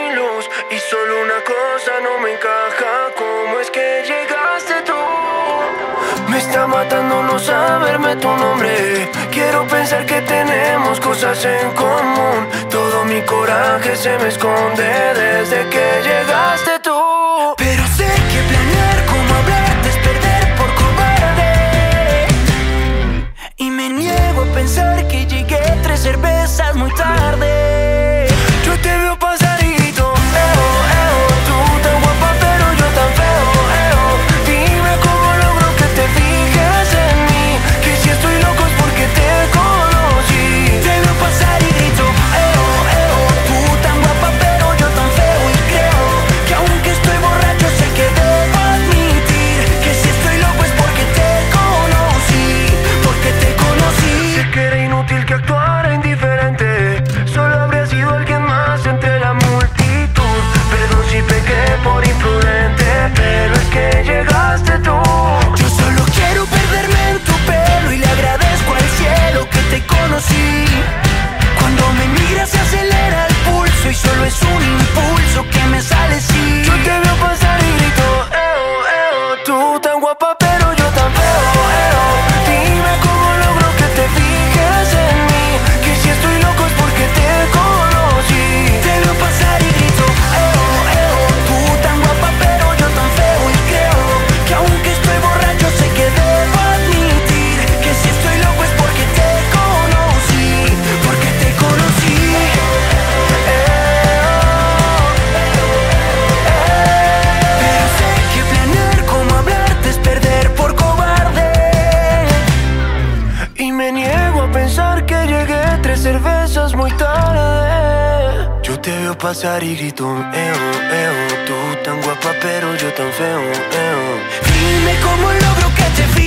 mi luz. Y solo una cosa no me encaja, ¿cómo es que llegaste tú? Me está matando no saberme tu nombre. Quiero pensar que tenemos cosas en común. Todo mi coraje se me esconde desde que llegaste tú. Pero sé que planear cómo hablarte es perder por cobarde. Y me niego a pensar que llegué 3 cervezas muy tarde. Yo te veo pasar y grito, tú tan guapa pero yo tan feo, dime cómo logro que te fijes en mí, que si estoy loco es porque te conocí. Te veo pasar y grito, tú tan guapa pero yo tan feo. Y creo que aunque estoy borracho sé que debo admitir que si estoy loco es porque te conocí, porque te conocí. Sé que era inútil que actuara indiferente, solo habría sido alguien más entre la multitud. Perdón si pequé por imprudente, pero es que llegaste tú. Yo solo quiero perderme en tu pelo y le agradezco al cielo que te conocí. Cuando me miras se acelera el pulso y solo es un impulso que me sale así. Yo te veo pasar y grito, tú tan guapa pero yo tan feo, dime cómo logro que te fijes en mí, que si estoy loco es porque te conocí. Te veo pasar y grito, tú tan guapa pero yo tan feo. Y creo que aunque estoy borracho sé que debo admitir que si estoy loco es porque te conocí, porque te conocí. Pero sé que planear cómo hablarte es perder por cobarde. Y me niego a pensar que llegué 3 cervezas muy tarde. Yo te veo pasar y grito, tú tan guapa pero yo tan feo, dime cómo logro que te fijes